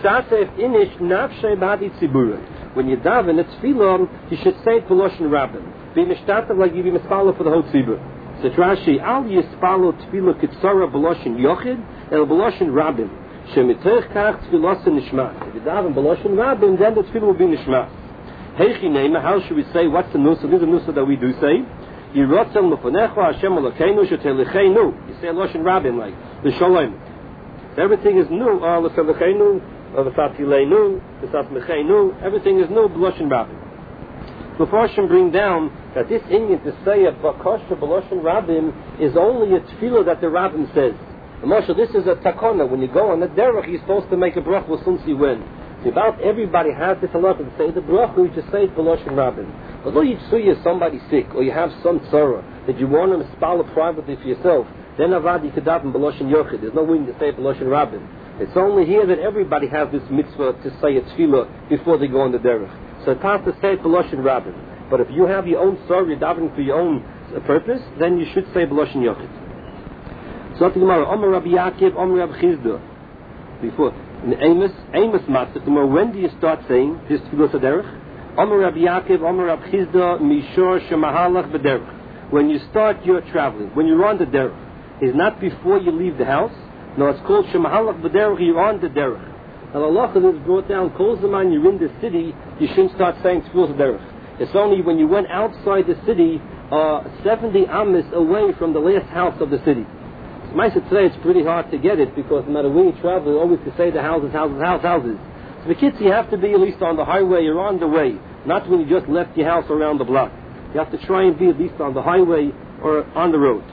When you daven, it's tefillah, you should say it b'loshen rabbim. Be mishtatev like you be mispalo for the whole tzibur. So Rashi, al yispalo tefillah kitzara b'loshen yochid, el b'loshen rabbim. Shemitech kach tefillah nishmas. If you daven b'loshen rabbim, then the tefillah will be nishmas. Heichi neima, how should we say, what's the nusa? This is a nusa that we do say. Yirotzem lefonecha Hashem alakeinu shetelicheinu. You say loshen rabbim like, l'sholem. Everything is new, l'selicheinu, l'satilenu, l'satmecheinu, everything is new, b'loshen rabbim. The Farshim bring down that this Indian to say a bakosha b'loshen rabbim is only a tefillah that the rabbim says. And Moshe, this is a takona. When you go on the derech, you're supposed to make a bracha since you win. So about everybody has this halacha to say the bracha, you just say it b'loshen rabbim. Although you see somebody sick or you have some tzara that you want to spell privately for yourself, then avad you could daven b'loshen yochid. There's no way to say it b'loshen rabbim. It's only here that everybody has this mitzvah to say a tefillah before they go on the derech. So it's hard to say it b'loshen rabbim. But if you have your own tzara, you're davening for your own purpose, then you should say b'loshen yochid. So the Gemara, Omer Rabbi Yaakov, Omer Rabbi Chizda. Before in Amos Matzah, Gemara, when do you start saying this tefillah derech? Omer Rabbi Yaakov, Omer Rabbi Chizda, Mishor Shemahalach b'derech. When you start your traveling, when you're on the derech, it's not before you leave the house. No, it's called Shemahalach b'derech. You're on the derech. And Allah is brought down. Kol zaman you're in the city, you shouldn't start saying tefillah derech. It's only when you went outside the city, 70 amis away from the last house of the city. Today it's pretty hard to get it because no matter where you travel, you always to say the houses. So the kids, you have to be at least on the highway or on the way, not when you just left your house around the block. You have to try and be at least on the highway or on the road.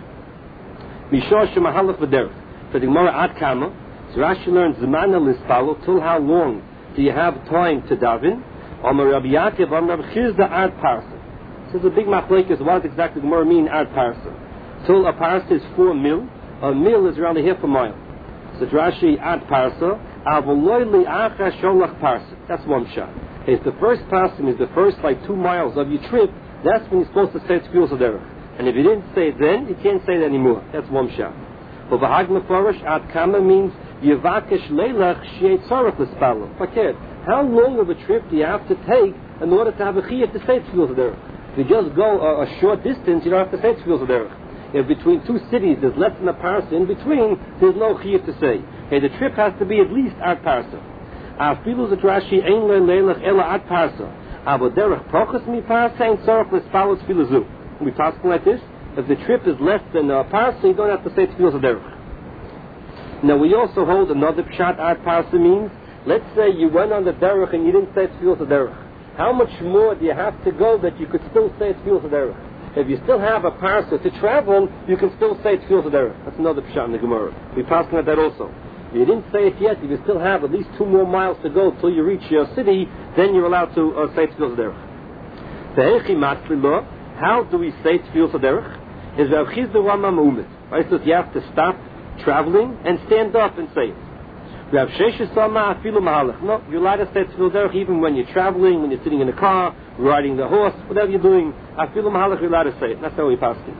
Mishor shemahalach v'derech. For the Gemara ad kama, so Rashi learns zmana lispalo, till how long do you have time to daven? Amar Rabbi Yaakov, Amar Rabbi Chizda ad parsa. So there's a big machlekes. What does exactly the Gemara mean ad parsa? Till a parsa is 4 mil. A mil is around a half a mile. So Rashi ad parsa, avoloy li'acha sholach parsa. That's one shot. If the first parsa is the first 2 miles of your trip, that's when you're supposed to say tefillah derech. And if you didn't say it then, you can't say it anymore. That's one shot. But v'hag meforish ad kama means yevakesh leilach she'et tzarech l'spalo. Fakir, how long of a trip do you have to take in order to have a chiyuv to say tefillah derech? If you just go a short distance, you don't have to say tefillah derech. If between 2 cities there's less than a parsa in between, there's no chiyuv to say. Okay, the trip has to be at least ad parsa. Afilu zet Rashi ein leilach ela ad parsa. Avo derech prochas mi parsa ein tzarech l'spalo tefillah zu. We talk like this. If the trip is less than a parsa, you don't have to say tefillah derech. Now we also hold another pshat ad parsa means. Let's say you went on the derech and you didn't say tefillah derech. How much more do you have to go that you could still say tefillah derech? If you still have a parsa to travel, you can still say tefillah derech. That's another pshat in the Gemara. We pass on that also. If you didn't say it yet, if you still have at least 2 more miles to go till you reach your city, then you're allowed to say tefillah derech. How do we say tefillah derech? Is Rav Chizda Rama Ma'umit. Right, so you have to stop traveling and stand up and say it. Rav Sheshes Sama Afilu Mahalach. No, you're allowed to say tefillah derech even when you're traveling, when you're sitting in a car, riding the horse, whatever you're doing. Afilu Mahalach, you're allowed to say it. That's how we pass it.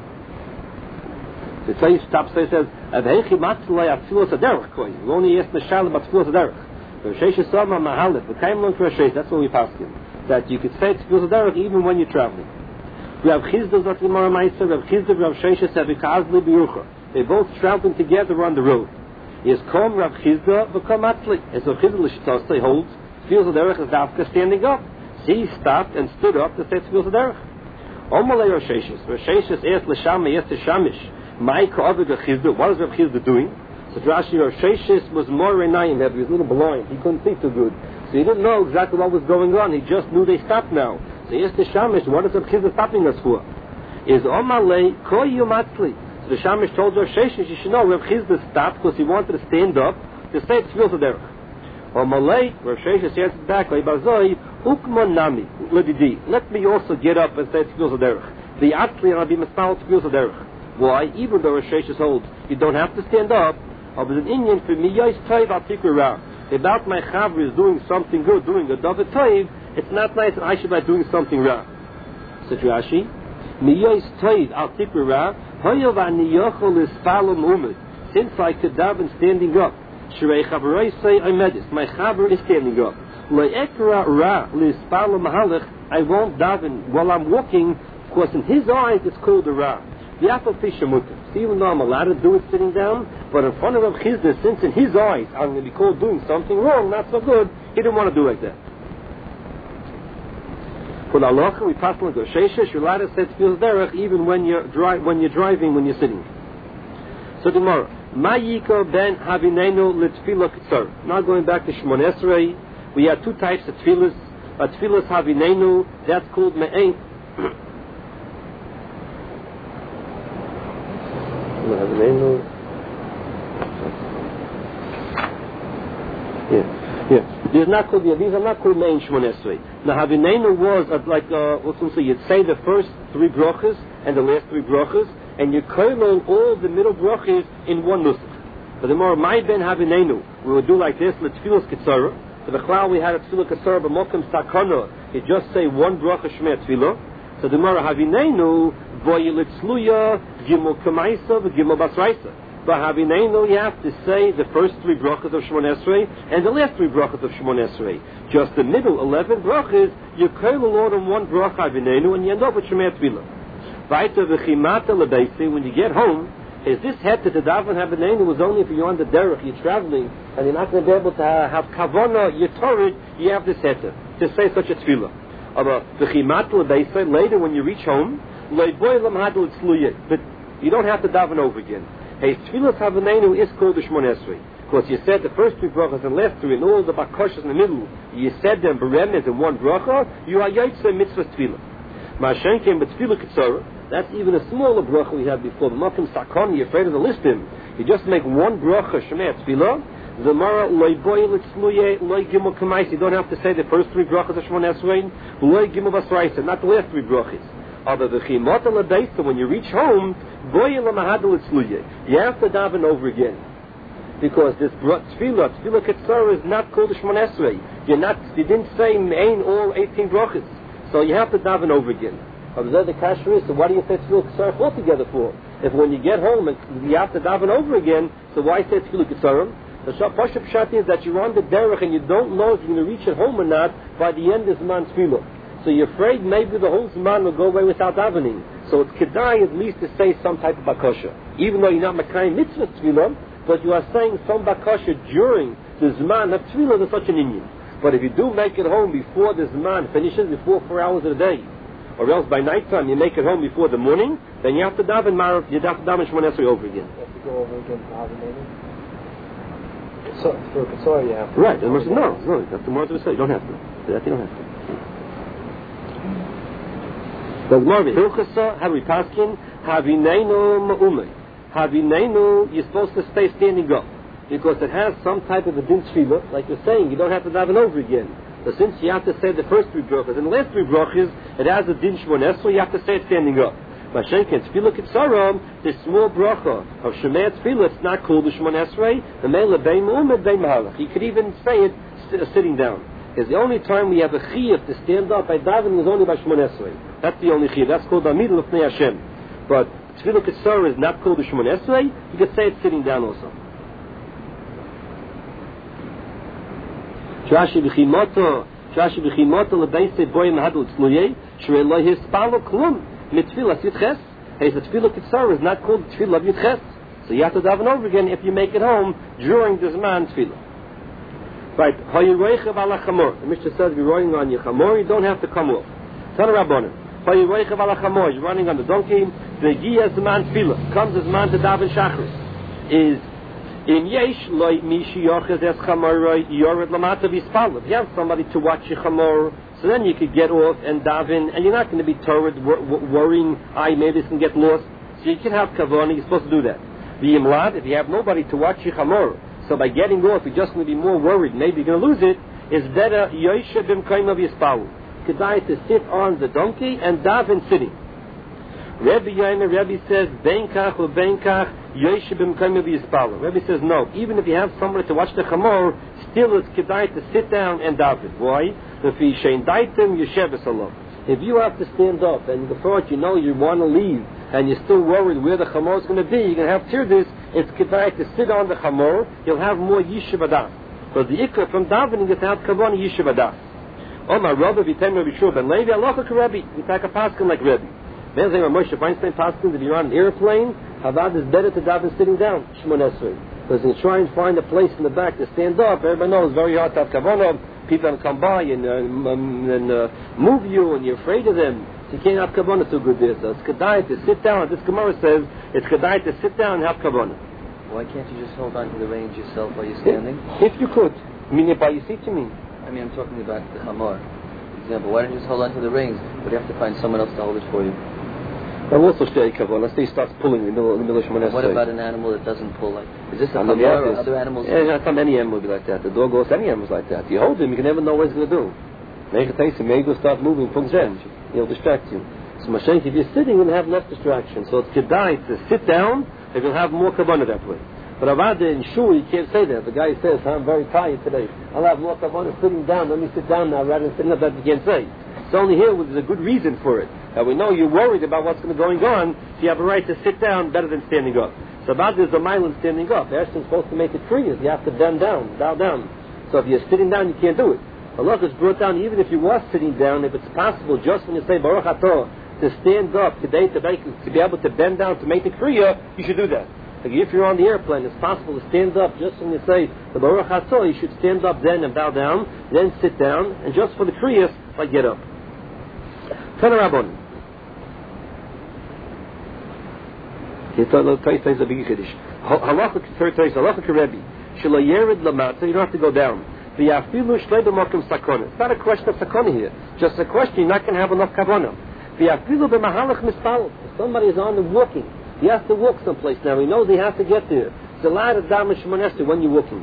So say you stop, so it says, Avhechi Matzulai Afilu Derech. You only ask the Shalom about tefillah derech. Rav Sheshes Sama Mahalach. The Kaim Lon Rav Sheshes. That's what we pass it. That you could say tefillah derech even when you're traveling. Rav Chizda Zot Gemara Ma'aser, Rav Chizda, Rav Sheshes have Ikazli B'Yerucha. They both traveling together on the road. Is Kom Rav Chizda v'Kom Atzli. As Rav Chizda L'Shitosei holds, tefillah derech is dafka standing up. So he stopped and stood up to say tefillah derech. Omalei Rav Sheshes. Rav Sheshes asked L'Shama, yes to Shamish. Ma'ika Ovid Rav Chizda. What is Rav Chizda doing? So Rashi, Rav Sheshes was more renayim. He was a little blind. He couldn't see too good. So he didn't know exactly what was going on. He just knew they stopped now. So he asked the Shamish, what is Rav Chizda stopping us for? Is Omalei Koyu Matzli. The Shamish told Rav Sheshes, you should know Rav Chizda stopped because he wanted to stand up to say tefillah derech. Or Malay, Rav Sheshes answered back, Ukmon Nami, let me also get up and say tefillah derech. The Atzli and I'll be Masal tefillah derech. Why? Even though Rav Sheshes holds, you don't have to stand up. I was an Indian for me, about my chavri is doing something good, doing a davar toiv, it's not nice and I should be doing something wrong. Said Rashi, since I could daven standing up, Shrei Chavaroi say I medis. My Chavar is standing up. Le'ekra ra lispalo mahalach. I won't daven while I'm walking, because in his eyes it's called a ra. The apple fish mutter. So even though I'm allowed to do it sitting down, but in front of Rav Chizda, since in his eyes I'm going to be called doing something wrong, not so good, he didn't want to do like that. For the halacha, we pass on the Sheshesh, you're allowed to say tefillah derech even when you're driving, when you're sitting. So tomorrow, Ma'yika ben havinenu l'tefillah kitzar. Now going back to Shmon Esrei, we have two types of tefillahs. Tefillahs havinenu, that's called me'ein. Yeah. These are not called main Shmon Esrei. Now Havinenu was you'd say the first three brachas and the last three brachas, and you kollel all the middle brachas in one nusach. But the more my ben Havinenu, we would do like this: L'tfilas Ketzara. For the Chlal we had a Tfilah Ketzara b'mokem sakana. You just say one bracha Shmei Tfilah. So the more Havinenu voyilitzluya gimel kamaisa v'gimel basraisa. But Havinenu, you have to say the first three brachas of Shmon Esrei and the last three brachas of Shmon Esrei. Just the middle 11 brachas, you kollel all in one bracha Havinenu, and you end up with Shmei Tfilah. Vaita v'chimata lebeisi, when you get home, is this head to the daven Havinenu was only if you're on the derech, you're traveling, and you're not going to be able to have kavana, you're torrid, you have this head to say such a tefillah. But v'chimata lebeisi, later when you reach home, but you don't have to daven over again. Hey, tefillas havanenu is called the Shmon Esrei, because you said the first three brachas and last three, and all the bakoshas in the middle, you said them beremes in one bracha, you are yaitze mitzvah tefillah. Ma'ashen came but tefillah ketzara, that's even a smaller bracha we had before. The makom sakon, you're afraid of the listim. You just make one bracha shmei tefillah. The mara loy boy litzluye loy gimel kamais. You don't have to say the first three brachas of Shmon Esrei, loy gimel basraisa, not the last three brachas. Although the chimot alabeisa, when you reach home, you have to daven over again, because this tefillah ketzara is not called the Shmon Esrei. You didn't say main all 18 brachas, so you have to daven over again. Observe the kasher is. So why do you say tefillah ketzara altogether for? If when you get home and you have to daven over again, so why say tefillah ketzara? The pashup pshat is that you're on the derech and you don't know if you're going to reach at home or not by the end of Zman tefillah. So you're afraid maybe the whole Zman will go away without davening. So it's kedai at least to say some type of bakosha. Even though you're not makayim mitzvah tefillah, but you are saying some bakosha during the Zman of tefillah, there's such an inyan. But if you do make it home before the Zman finishes, before 4 hours of the day, or else by night time you make it home before the morning, then you have to daven Marav, you have to daven Shmon Esrei over again. You have to go over again for davening? So, for Ketzara you have to. Right, no, that's the more to say. You don't have to. That you don't have to. But Marvin, Hilchasa, how we paskin, Havinenu ma'umei. Havinenu, you're supposed to stay standing up, because it has some type of a din tefillah, like you're saying, you don't have to daven over again. But since you have to say the first three brachas, and the last three brachas, it has a din Shmon Esrei, you have to say it standing up. Mashenken tefillah ketzara, the small bracha of Shemei tefillah, it's not called the Shmon Esrei, the meila bein ma'umei bein mahalach. You could even say it sitting down. Because the only time we have a chiyuv to stand up by davening is only by Shmon Esrei. That's the only chiyuv. That's called Amid L'fnei Hashem. But tefillah ketzara is not called the Shmon Esrei. You could say it sitting down also. Rashi b'chimoto lebeisei boy mahadol tzluyei shrei lo hispalo klum mitfilas yitches. Hey, the tefillah ketzara is not called tefillah of yitches. So you have to daven over again if you make it home during the Zman tefillah. Right, the Mishnah says you're riding on your chamor, you don't have to come off. Tana Rabbanan, you're running on the donkey, the Giyah Zman Tefillah, comes the Zman to daven Shachris, is in Yesh loy mishi yoches es chamor yored lamata v'yispal. If you have somebody to watch your chamor, so then you could get off and daven, and you're not going to be torrid, worrying, maybe this can get lost. So you can have kavanah, you're supposed to do that. V'yimlad, if you have nobody to watch your chamor, so by getting off, you're just going to be more worried, maybe you're going to lose it, it's better Yoshe b'mkayim of Yispalu. Kedai to sit on the donkey and daven sitting. Rebbe says, Benkach or Benkach, Yoshe b'mkayim of Yispalu. Rebbe says, no, even if you have somebody to watch the chamor, still it's kedai to sit down and daven. Why? If you have to stand up and the thought you want to leave and you're still worried where the chamor is going to be, you're going to have tirdes, it's kedai to sit on the chamor. You'll have more yishuv adas. Because the ikra from davening is to have kavanah yishuv adas. Omar Rabbi v'tem Rabbi Shua ben Levi alocha k'Rebbe. We take a paskin like Rebbe. Then saying Moshe Feinstein paskin that you're on an airplane, Havad is better to daven sitting down. Shmon Esrei. Because you try and find a place in the back to stand up. Everybody knows it's very hard to have kavanah. People come by and move you, and you're afraid of them. So you can't have kavanah too good there. So it's kedai to sit down. This Gemara says it's kedai to sit down and have kavanah. Why can't you just hold on to the reins yourself while you're standing? If you could. I mean, by your seat, you mean? I mean, I'm talking about the chamor. For example, why don't you just hold on to the reins? But you have to find someone else to hold it for you. I'm also shtei kavanah. Unless he starts pulling in the middle of Shemon Esrei. What about an animal that doesn't pull? Like, is this a I chamor mean, or other animals? Yeah, not any animal will be like that. The dog goes, any animal's like that. You hold him, you can never know what he's going to do. Maybe he'll start moving, he'll distract you. So Mashenk, if you're sitting, you'll have less distraction. So it's kedai to sit down, and you'll have more kavanah that way. But Avada in Shul, you can't say that. The guy says, I'm very tired today. I'll have more kavanah sitting down. Let me sit down now rather than sitting up. That you can't say. It's only here there's a good reason for it. Now we know you're worried about what's going on, so you have a right to sit down better than standing up. So Avada is a mile in standing up. They're actually supposed to make it free. You have to bend down, bow down. So if you're sitting down, you can't do it. Allah is brought down, even if you were sitting down, if it's possible, just when you say Baruch Atah, to stand up today, to be able to bend down to make the kriya, you should do that. Like if you're on the airplane, it's possible to stand up just when you say the Baruch Atah, you should stand up then and bow down, then sit down, and just for the kriyas, like get up. Tana Rabban. Halacha Rebbe. Shelo yered lamata, you don't have to go down. It's not a question of sakona here. Just a question, you're not going to have enough kavanah. If somebody is on the walking, he has to walk someplace now. He knows he has to get there. It's a lot of damish monester when you're walking.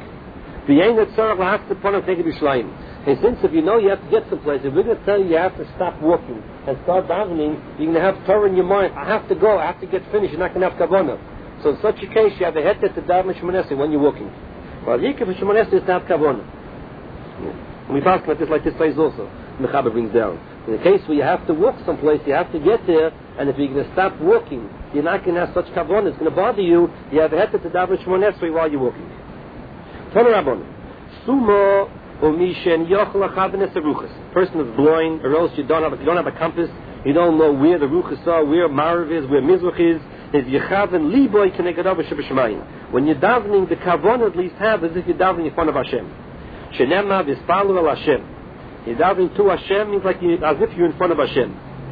And since if you know you have to get someplace, if we're going to tell you have to stop walking and start davening, you're going to have Torah in your mind. I have to go. I have to get finished. You're not going to have kavanah. So in such a case, you have a heter to damish monester when you're walking. Well, yikah for shmonester is to have kavanah. And we talk about this like this place also. Mechaber brings down. In the case where you have to walk someplace, you have to get there, and if you're going to stop walking, you're not going to have such kavanah, it's going to bother you, you have a heter to daven Shmoneh Esrei while you're walking. Tana Rabban. Sumo u'mishen yochel achabenes aruchas. Person is blind, or else you don't have a compass, you don't know where the ruchas are, where Marav is, where Mizrach is yechaven liboy kenegadav sheb'shemayim. When you're davening, the kavanah at least have as if you're davening in front of Hashem. Shenema v'ispalu el Hashem. You're davening to Hashem means like as if you're in front of Hashem.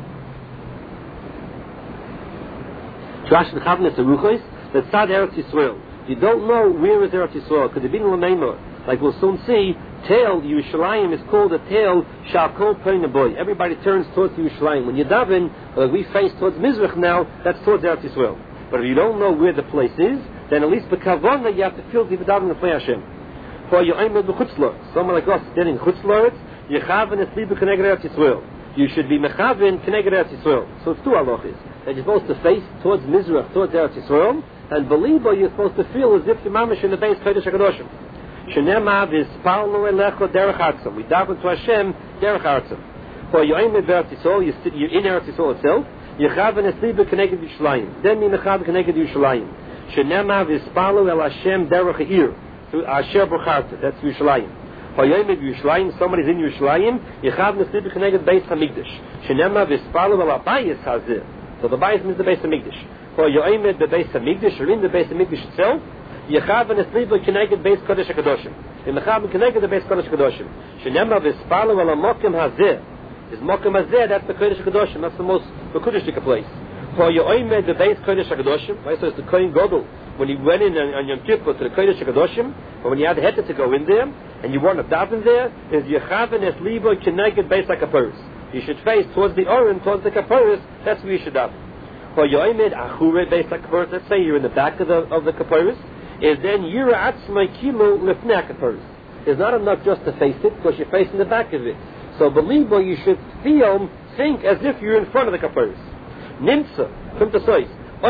Trash the Chavnes Aruchos, that's Sad Eretz Yisrael. You don't know where is Eretz Yisrael. Could have been L'Neimah. Like we'll soon see, Tail Yerushalayim is called a tail Shakol Peinaboy. Everybody turns towards Yerushalayim. When you daven, we face towards Mizrach now, that's towards Eretz Yisrael. But if you don't know where the place is, then at least b'kavanah you have to feel the davening of Hashem. For your Aymed b'chutzlor, someone like us standing chutzlor, Yechaven es libe keneged Eretz Yisrael. You should be mechaven keneged Eretz Yisrael. So it's two halachas. That you're supposed to face towards Mizrach, towards Eretz Yisrael, and believe you're supposed to feel as if you're mamish in the base Kodesh HaKadoshim. Shenema v'isparlo elecha derech artzim. We daven to Hashem derech artzim. For your Aymed Eretz Yisrael, you're in Eretz Yisrael itself. Yechaven es libe keneged Yerushalayim. Then you mechaven keneged Yerushalayim. Shenema v'isparlo el Hashem derech ha'ir. Asher B'charta, that's Yerushalayim. Hayomed Yerushalayim, somebody's in Yerushalayim, Yechav Nesib Cheneged Beis Hamikdash. Shenema v'ispalu al Abayis Hazeh. So the Bayis means the Beis Hamikdash. Hayomed the Beis Hamikdash, or in the Beis Hamikdash itself, Yechav Nesib Cheneged Beis Kodesh HaKadoshim. And Yechav Cheneged the Beis Kodesh HaKadoshim. Shenema v'ispalu al Mokem Hazeh. Is Mokem Hazeh, that's the Kodesh HaKadoshim, that's the most Kodesh place. Hayomed the Beis Kodesh HaKadoshim, right? So it's the Kohen Gadol. When he went in on Yom Kippur to the Kodesh HaKadoshim, or when you had the heter to go in there, and you want to daven there, is Yechaven es libo keneged beis hakaparis. You should face towards the Oren, towards the kaparis. That's where you should daven. For Yoimed achure beis hakaparis. Let's say you're in the back of the kaparis. Is then yira atzmai kilo lifnei hakaparis. It's not enough just to face it because you're facing the back of it. So believe you should think as if you're in front of the kaparis. Nimtza from the sois.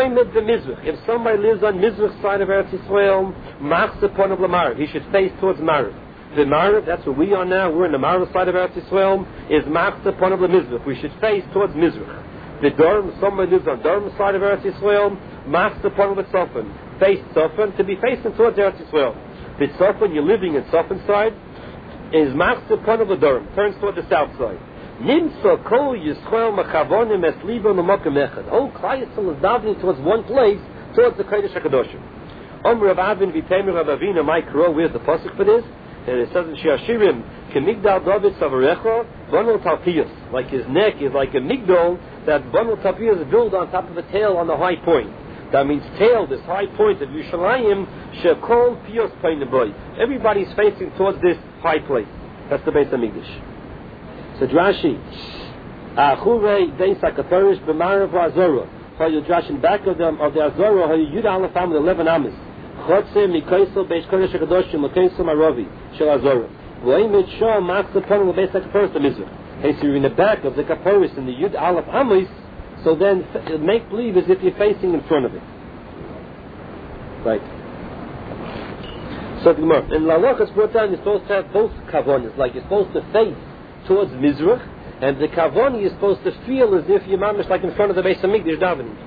If somebody lives on Mizrach side of Eretz Yisrael, Machzepon of Lamarav, he should face towards Marav. The Marav, that's where we are now, we're in the Marav side of Eretz Yisrael, is Machzepon of Mizrach. We should face towards Mizrach. The Durham, somebody lives on Durham side of Eretz Yisrael, Machzepon of Tzofan. face Tzofan, to be facing towards Eretz Yisrael. If it's Tzofan, you're living in Tzofan side, is Machzor Panav Adorim, turns toward the south side. Nimsa Kol Yisrael Mechavonim Es Libo L'Mokem Echad. All Klal Yisrael is davening towards one place, towards the Kodesh HaKadoshim. Rav Avin V'Temer Rav Avina Maikro, where's the pasuk for this? And it says in Shir Hashirim, K'migdal David Savarecha, Banul Talpiyas. Like his neck is like a migdal, that Banul Talpiyas is built on top of a tail on the high point. That means tail, this high point of Yerushalayim, Shekol Piyos Peineboy. Everybody's facing towards this high place. That's the Beis HaMikdash. So Rashi, Achure Beis HaKaparish B'marav Azorah. How you Drash in back of the Azorah, how you Yud Aleph Am with 11 Amis. Chotze Mikoisel Beis Kodesh HaKadoshim L'Koisel Maravi Shel Azorah. V'oimet Shah Matzah Panu L'Beis HaKaparis the Mizrach. Hey, so you're in the back of the Kaparis in the Yud Aleph Amis, so then make believe as if you're facing in front of it. Right. So the Gemara. In Lalach is brought down, you're supposed to have both kavonis, like you're supposed to face towards Mizrach, and the kavoni is supposed to feel as if you're mamish like in front of the Beis HaMikdash davening.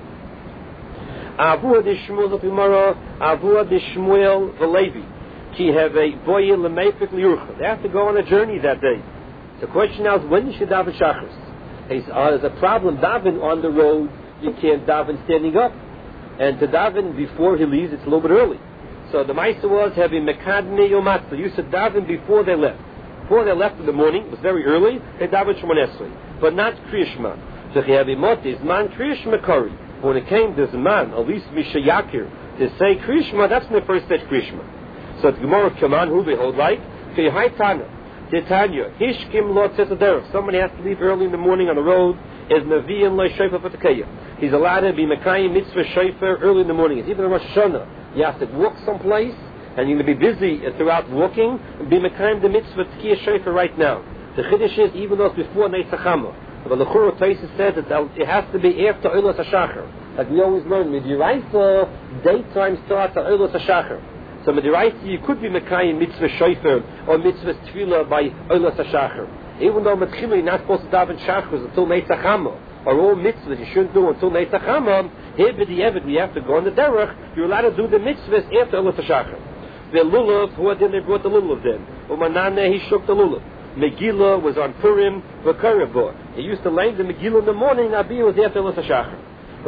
Avua de Shmuel of Gemara, Avua de Shmuel V'Levi, ki have a boye l'meifik liurcha. They have to go on a journey that day. The question now is when you should daven shachris. There's a problem daven on the road. You can't daven standing up, and to daven before he leaves, it's a little bit early. So the Meister was having mekadme yomatzah. You should daven before they left. Before they left in the morning, it was very early. They davened Shemon Esrei, but not Kriyashma. So he have imoti man Kriyashma kari. When it came to Zman, at least Mishayakir, to say Kriyashma, that's when the first said Kriyashma. So the Gemara Kaman who behold like Kehaytana. Titania, Hishkim Lord says somebody has to leave early in the morning on the road, is Naviyan Lo Shofar Fatakaya. He's allowed to be Mekayim Mitzvah Shofar early in the morning. It's even a Rosh Hashanah. You have to walk someplace, and you're going to be busy throughout walking, and be Mekayim the Mitzvah Tkiyah Shofar right now. The Chiddush is, even though it's before Netzachama. But the Churah Taisa said that it has to be after Olas HaShachar. Like we always learn, Midiraisa, daytime starts at Olas HaShachar. So Midiraisa, you could be Mekayim Mitzvah Shofar or Mitzvah Tefillah by Olas HaShachar. Even though Metchila you're not supposed to daven Shachar until Netzachama, or all mitzvahs you shouldn't do until Netzachama, here b'di'evet we have to go on the derech, you're allowed to do the mitzvahs after Olas HaShachar. The Lulav, who then they brought the Lulav then. Umanane, he shook the Lulav. Megillah was on Purim, V'Karevor. He used to lay the Megillah in the morning, Abi was after Olas HaShachar.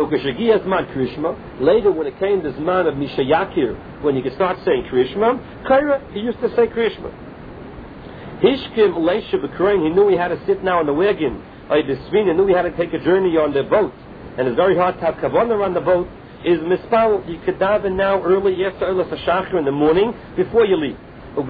Later, when it came to Zman of Mishayakir, when you could start saying Kriyashma, Kaira, he used to say Kriyashma. Hishkim Leisha B'Karain, he knew he had to sit now on the wagon, he knew he had to take a journey on the boat, and it's very hard to have kavanah on the boat, is Mispal, you could daven now early after Olas HaShachar in the morning, before you leave. When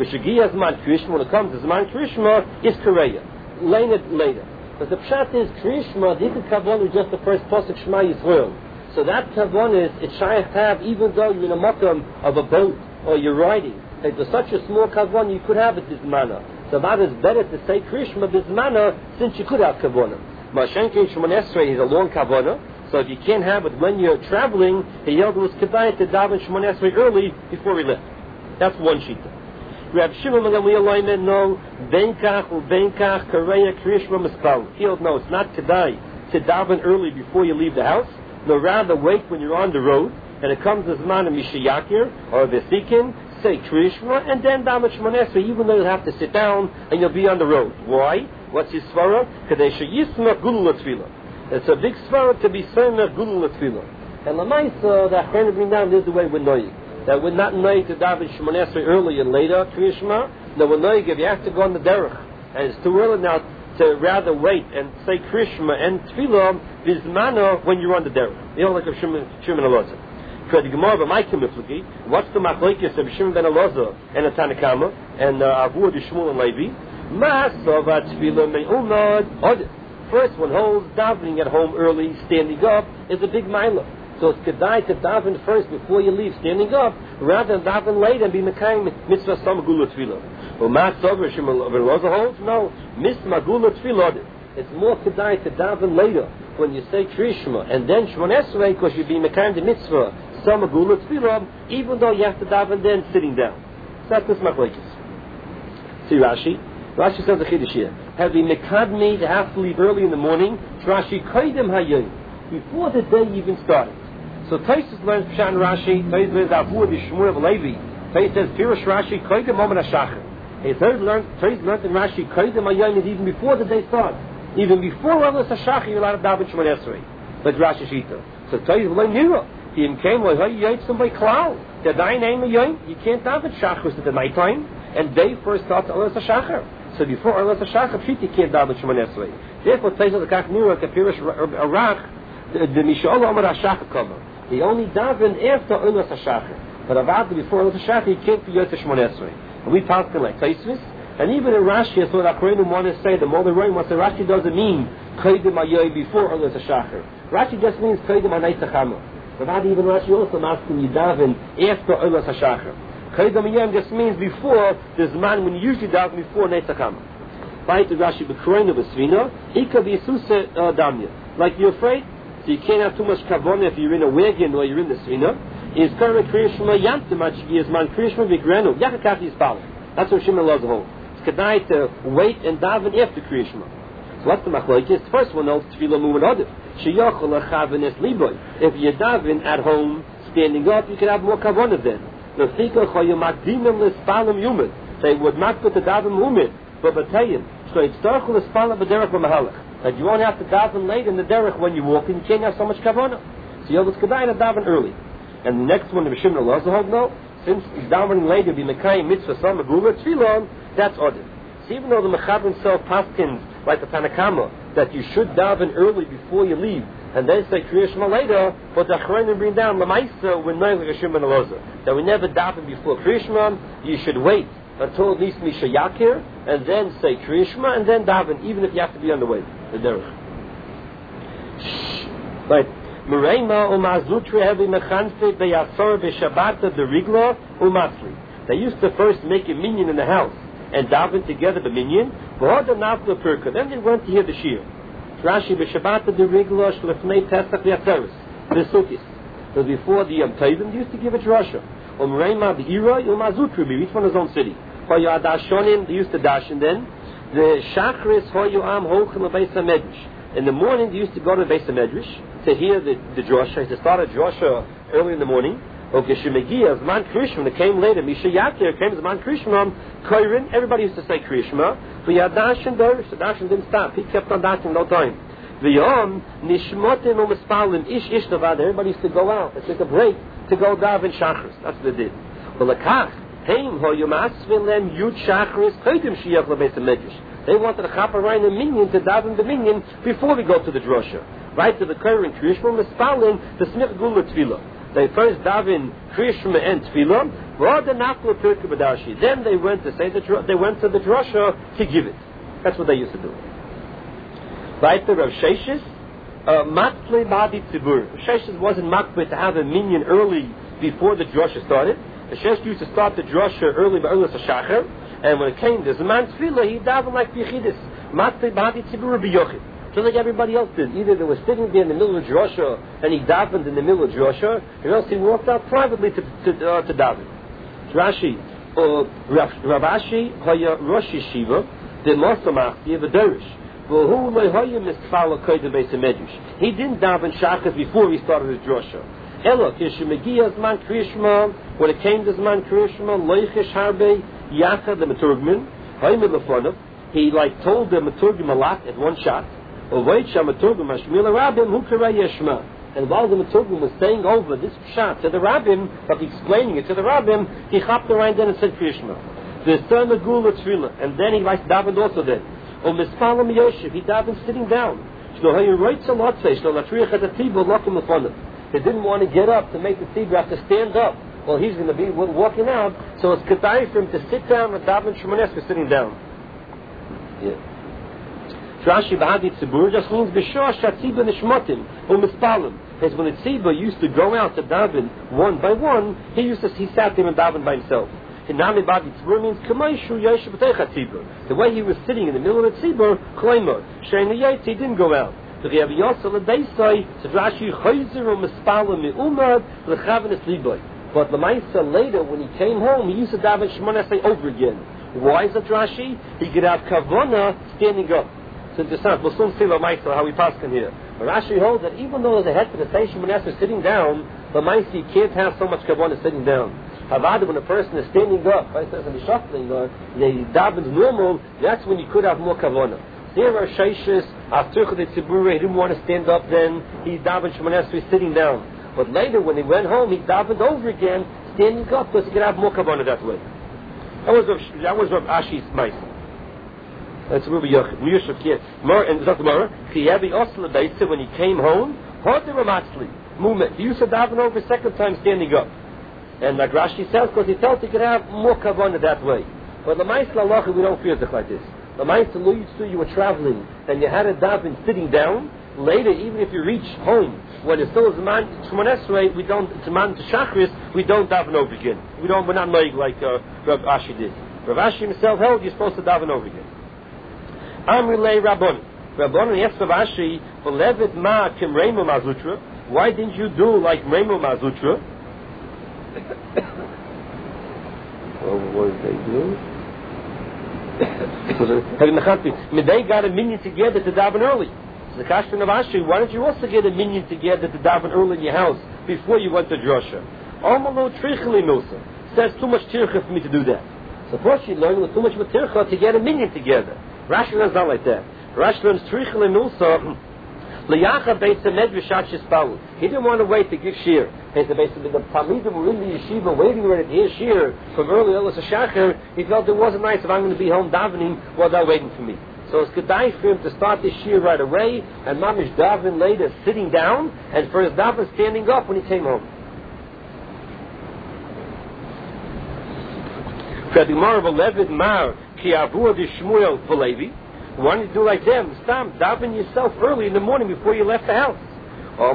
it comes to Zman Kriyashma, is Kareya. Later. But the pshat is Kriyashma, the kavanah is just the first pasuk Shema Yisrael. So that kavanah is, it's shy to have, even though you're in a makam of a boat, or you're riding. If there's such a small kavanah, you could have it this manner. So that is better to say Kriyashma this manner, since you could have kavanah. Mashenkin Shemon Esrei is a long kavanah, so if you can't have it when you're traveling, he yelled it was kedai to daven Shemon Esrei early before he left. That's one shita. Rav Shimon ben Gamliel no benkach ubenkach kareya Kriyashma mispal. He no, it's not kedai to daven early before you leave the house. No, rather wait when you're on the road, and it comes as man of Mishayakir or Vesikin, say Kriyashma, and then daven Shemon Esrei, even though you'll have to sit down and you'll be on the road. Why? What's his svara? Kadei sheyismach gulul l'tfilah. It's a big svara to be semach gulul l'tfilah. And Lamaisa, the Achronim bring down this the way we're knowing. That we're not knowing to daven Shemon Esrei early and later, Kriyashma. No, we're knowing if you have to go on the derech, and it's too early now to rather wait and say Kriyashma and Tfilah bizmano when you're on the derech. You know, like Shimon Elazar. For the Gemara, what's the machlokes of Shimon ben Elazar and a Tanakama and Avur de Shmuel and Levi? Masava Tfilah me'umad. First one holds davening at home early, standing up, is a big milah. So it's kedai to daven first before you leave, standing up, rather than daven later and be mekayim mitzvah samagula tefillah. Well, Masava Shimon ben Elazar holds no mismagula tefillah. It's more kedai to daven later when you say Kriyashma and then Shemon Esrei, because you be mekayim the mitzvah samagula tefillah, even though you have to daven then sitting down. So that's this machlokes. See Rashi. Rashi says a chiddush here. Having mekadmi to have to leave early in the morning. Rashi kaidem hayom, before the day even started. So Taisus learns Pshat Rashi. Taisus learns Avu B'Shmuel Levi. Taisus says Pirush Rashi Koydem Moment HaShachar. He Taisus learned in Rashi Koydem HaYom is even before the day starts. Even before Olas HaShachar, you're allowed to daven Shemon Esrei. That's Rashi Shita. So Taisus learned Nira. He came like Yotzim by Klal. The Dain name of Yom. You can't daven Shachar at the nighttime, and day first starts Olas HaShachar. So before Olas HaShachar, you can't daven Shemon Esrei. Therefore, Taisus the Kach Nira Kapirish Arach the Mishal Omer HaShachar cover. He only daven after Olas HaShachar. But about before Olas HaShachar, he can't be Yotzim Shemon Esrei. And we talk like Taisus. And even in Rashi, I thought Akronim want to say the more the Roim wants to Rashi doesn't mean Koydem HaYom before Olas HaShachar. Rashi just means Koydem HaNayt HaChamor. But not even Rashi also asking you daven after Olas HaShachar. Koydem HaYom just means before the Zman when you usually daven before Nayt HaChamor. By the Rashi B'Kronim B'Svina, Ika B'Yisuse Damya. Like you're afraid, so you can't have too much kavona if you're in a wagon or you're in the Svina. Is current Kriya Shema Yantim Machgi is Man Kriya Shema V'Grenu Yakakach Yispal. That's what Shimon loves the whole. Kedai to wait and daven after Kriya Shema. So what's the machlokes? The first one knows Tefillah Mu'min Odif. Sheyachol Chavenes Liboy. If you daven at home, standing up, you can have more kavanah then. Lefika Choyamakdimim L'Spalim Yumid. They would not put the daven Mu'min, but Batayim. So it's Darchul L'Spalim B'Derech B'Mahalach. That you won't have to daven late in the derech when you walk, and you can't have so much kavanah. So you'll just kedai to daven early. And the next one, the Shimon Elazar no. Since davening later be Mekayim Mitzvah Sama Gula Tefillah, that's ordered. So even though the Mechaber himself paskins like the Tanakama that you should daven early before you leave, and then say Kriya Shema later, but the Achronim bring down Lamaisa when knowing like a Shimon Elazar that we never daven before Kriya Shema. You should wait until at least Misha Yakir, and then say Kriya Shema, and then daven, even if you have to be on the way, the derech. Right. Merema umazutri hevi mechanfe beyasor b'shabbat the rigla umasli. They used to first make a minyan in the house and daven together the minyan. Then they went to hear the shir. Rashi b'shabbat the rigla shlefnei pesach v'yateres the sukkis. So before the Yom Tovim, they used to give a drasha. Merema b'ira umazutri, each one his own city. Hoya dashonim, they used to dash, and then the shachris hoyu am holchem abeis hamedrash. In the morning, they used to go to the Beis HaMedrash to hear the drasha. To start a drasha early in the morning. Okay, Shemegia, Zman Krishma, that came later. Misha Yakir came Zman Krishma, Koirin. Everybody used to say Krishma. But Yadash and Dorish, the Dash didn't stop. He kept on dashing no time. V'yom Nishmotin u'Mispalim Ish Navad. Everybody used to go out. They took a break to go daven Shachris. That's what they did. Well, Lekach Heim Ho Yomasvin Lem Yud Shachris Kodim Shiach LaBeis HaMedrash. They wanted a chaparine and minyan to daven the minyan before we go to the drasha. Right to the current Kriyashma Mispalim, the Smich Gula Tefillah. They first daven Kriyashma and Tefillah. Then they went to say they went to the drasha to give it. That's what they used to do. Right to Rav Sheshes, Matle Badi Tzibur. Sheshes wasn't makbid to have a minyan early before the drasha started. The Sheshes used to start the drasha early by Olas HaShachar. And when it came to Zman Tefillah, he davened like Yechidus. Matzei Badi Tzibur B'Yochid. Just like everybody else did. Either they were sitting there in the middle of drasha, and he davened in the middle of drasha, or else he walked out privately to daven. Rashi, Rav Ashi, Haya Rosh Yeshiva, the Mosamachti of a Derish. He didn't daven Shachas before he started his drasha. Ela, Kishemegia Zman Kriyashma, when it came to Zman Kriyashma, Loichesh Harbe, Yachad the Maturgman, he told the Maturgman a lot at one shot. And while the Maturgman was saying over this shot to the Rabbim, but explaining it to the Rabbim, he hopped around then and said Kriyashma. The son of Gula Tefillah, and then he davened also then. Mispalim Yoshev, he davened sitting down. He didn't want to get up to make the tzibur, have to stand up. Well, he's going to be walking out, so it's kedai for him to sit down and daven Shemon Esrei sitting down. Rashi b'hadi tzibur just means b'shor shatzibur nishmotim u'mispalim. Because when the tzibur used to go out to daven one by one, he sat there and daven by himself. Hinami b'hadi tzibur means k'maishu yoshev b'teicha tzibur. The way he was sitting in the middle of the tzibur, kloimor shein liyetz, he didn't go out. The Rav Yosel Adeisai said Rashi chayzer u'mispalim me'umad l'chavenes liboy. But Lamaisa later, when he came home, he used to daven Shemon Esrei over again. Why is it Rashi? He could have kavana standing up. It's interesting. We'll soon see Lamaisa how we pass in here. But Rashi holds that even though there's a head for the say Shemon Esrei sitting down, But mind you can't have so much kavanah sitting down. However, when a person is standing up, right, says, and he's shuffling, he davens normal, that's when you could have more kavanah. There are shayshes, after the tzibur, he didn't want to stand up then, he davened Shemoneh Esrei sitting down. But later, when he went home, he davened over again, standing up, because he could have more kavanah that way. That was Rav Ashi's mice. That's Rabbi Yochanan. More and Zakmara. Chiyavi Osla Daisa when he came home. Harder Ramatzli movement. He used to daven over a second time standing up. And like Rashi says, because he felt he could have more kavanah that way. But the mice lalacha we don't feel it like this. The mice you were traveling and you had a daven sitting down. Later, even if you reach home, when it's still Zaman Shemoneh Esrei, we don't Zaman to Shachris, we don't daven over again. We're not like Rav Ashi did. Rav Ashi himself held you're supposed to daven over again. Amrilei Rabbon. Rabbon yes Rav Ashi, V'levet ma kim Reimu Mazutra. Why didn't you do like Reimu Mazutra? Well, what did they do? They got a minion together to daven early. The Kashvan of Ashi, why don't you also get a minion together to daven early in your house before you went to drasha? Almalo trichli milsa says too much tircha for me to do that. So first you learn with too much tircha to get a minion together. Rashi learns not like that. Rashi learns trichli milsa liyacha beitza medvishat shispalu. He didn't want to wait to give shir. He said basically the Talmidim were in the yeshiva waiting ready to hear shir from early Elas HaShachar. He felt it wasn't nice if I'm going to be home davening while they're waiting for me. So it's kedai for him to start this shir right away, and mamish daven later sitting down, and for his daven standing up when he came home. Why don't you do like them? Stam daven yourself early in the morning before you left the house. I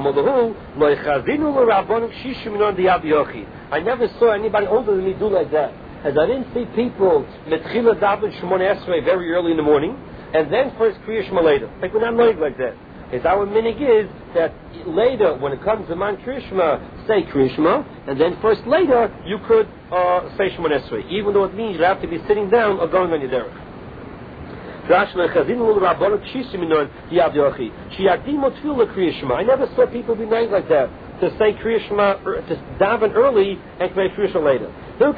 never saw anybody older than me do like that. As I didn't see people metchila daven Shemoneh Esrei very early in the morning, and then first Kriya Shema later. Like we're not learning like that. It's our minig is that later, when it comes to Man Kriya Shema, say Kriya Shema, and then first later you could say Shemoneh Esrei, even though it means you have to be sitting down or going on your derech. I never saw people be nice like that, to say Kriya Shema, to daven early and say Kriya Shema later.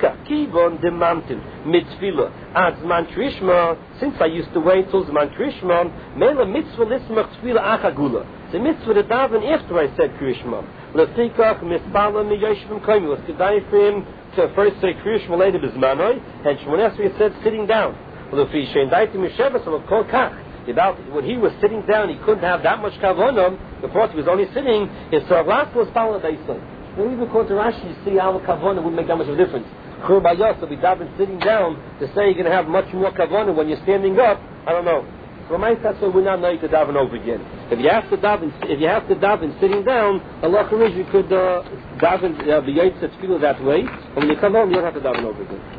Since I used to wait till Zman Kriya Shema, mele mitzvah lismach tefillah achagula. The mitzvah to daven after I said Kriya Shema. Lefikach mispala miyashivim koimi. Was kedai for him to first say Kriya Shema later b'zmanoi, and Shemoneh Esrei said sitting down. About when he was sitting down, he couldn't have that much kavanah. Before he was only sitting, his last was pala daisai. When even according to Rashi, you see how kavanah wouldn't make that much of a difference. Chur bayos, if we daven sitting down, to say you're going to have much more kavanah when you're standing up, I don't know. So my that's why we're not knowing to daven over again. If you have to daven sitting down, Allah is you could daven the yaitz tefillah that way, and when you come home, you don't have to daven over again.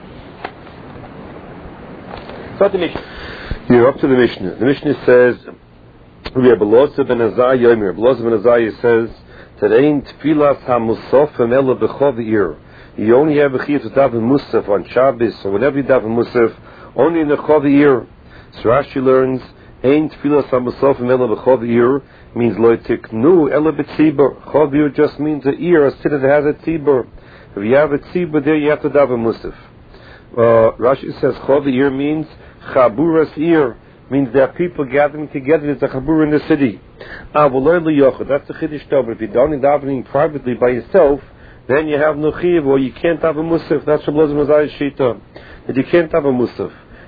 So the Mishnah. You're up to the Mishnah. The Mishnah says, Rabbi Elazar ben Azariah, Rabbi Elazar ben Azariah says, Terein tfilas ha-musaf emela b'chov ir. You only have a chiyuv to daven musaf on Shabbos, or whenever you daven musaf, only in the chov ir. So Rashi learns, Ein tfilas ha-musaf emela b'chov ir means lo tiknu ela b'tzibur. Chov ir just means an ear, a city that has a tzibur. If you have a tzibur there, you have to daven musaf. Rashi says chov ir means Chaburas ir, means there are people gathering together. There's a chabur in the city. That's the chiddush tov. If you're davening privately by yourself, then you have no chiv, or you can't have a musaf. That's Rabbi Elazar ben Azariah's shita. That you can't have a musaf.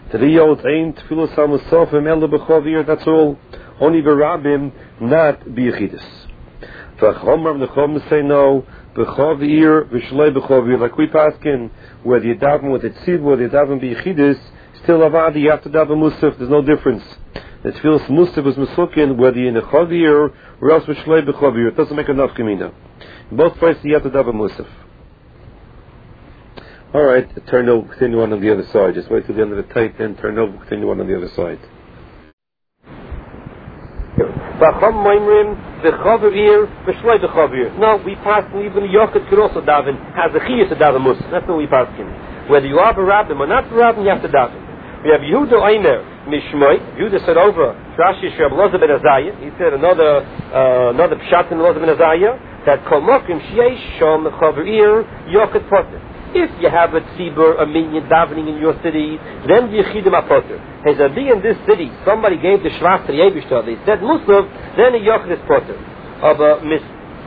That's all. Only berabim, not biyachidus. V'chomar v'chom say no. B'chov ir v'shlei b'chov ir. Like we paskin, whether you daven with a tzib, whether you daven biyachidus, still avadi, you have to daven musaf. There's no difference. The tefillas musaf is musukin, whether you're in a chavir or else v'shlei b'chavir. It doesn't make enough gemina. In both places, you have to daven musaf. All right, turn over, continue on the other side. Just wait till the end of the tape, then turn over, continue on the other side. No, we pass even the yochid could also daven, has a chiyuv to daven musaf. That's what we pass him. Whether you are barabim or not barabim, you have to daven. We have Yehuda Omer Mishmoi. Yehuda said over Rashi Rabbi Elazar ben Azariah. He said another pshat in Elazar ben Azariah. that kol mokim sheish shom chaver yochid potter. If you have a tzibur, a minyan davening in your city, then the yechidim are potter. Has a be in this city, somebody gave the shvach to the Eibishter, they said Musaf, then the yochid is potter. Aber mis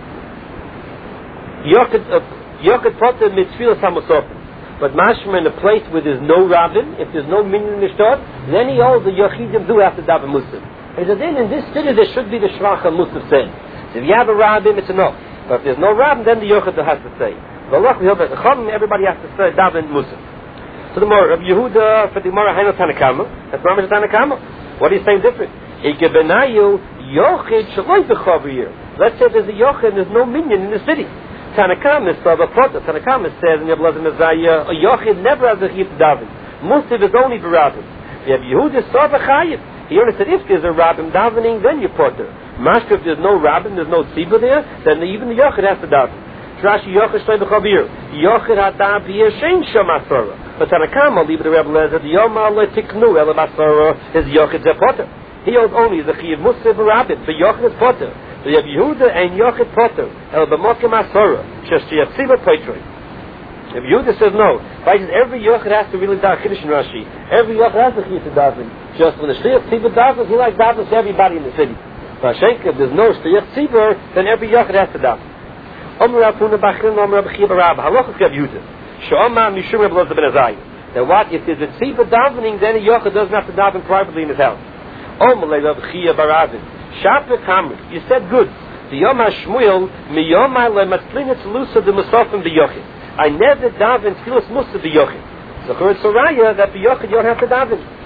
yochid potter mit tfilas hamusofim. But mashma in a place where there's no rabbin, if there's no minyan in the shtot, then he holds the yechidim do have to daven Musaf. Has a then in this city there should be the shvach and Musaf said. So if you have a rabbin, it's enough. But if there's no rabbin, then the yochid has to say. Everybody has to say daven Musaf. So the more of Yehuda for the Gemara Hainu Tanakama, that's not Tanakama. What are you saying different? Let's say there's a yochid and there's no minyan in the city. Tanakama is a protest. Tanakama says in Yablaza Messiah, a yochid never has a chiyuv to daven. Musaf is only for rabbin. You have Yehuda Sava Chayiv. He only said if there's a rabbin davening, then you potter. Mashka, if there's no rabbin, there's no tzibur there, then even the yochid has to daven. Rashi yochid shlei b'chavir. Yochid hadav b'yeshein shom asara. But Tanakama, leave it to Rebbe Lezer, the yoma letiknu ele basara is yochid ze potter. He holds only the chiyuv musaf rabbin, but yochid is potter. So you have Yehuda and yochid potter. El b'mokim asara. Just you have tzibur poitri. If Yehuda says no, every yochid has to really daven chiddush in Rashi. Every yochid has the chiyuv to daven. Just when the shliach tzibur davens, he likes davens to everybody in the city. But if there's no shliach tzibur, then every yochid has to daven. Then what? If there's a tzibur davening, then a yochid doesn't have to daven privately in his house. You said good. I never daven tfilas musaf b'yochid. So it's a raya that b'yochid you don't have to daven.